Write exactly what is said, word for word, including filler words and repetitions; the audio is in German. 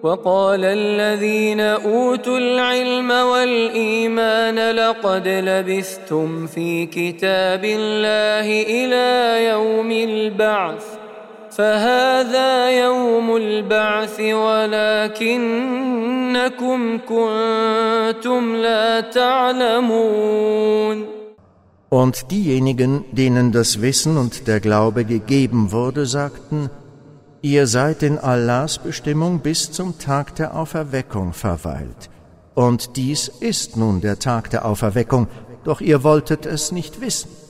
وقال الذين أوتوا العلم والإيمان لقد لبثتم في كتاب الله إلى يوم البعث فهذا يوم البعث ولكنكم كنتم لا تعلمون. Und diejenigen, denen das Wissen und der Glaube gegeben wurde, sagten: Ihr seid in Allahs Bestimmung bis zum Tag der Auferweckung verweilt. Und dies ist nun der Tag der Auferweckung, doch ihr wolltet es nicht wissen.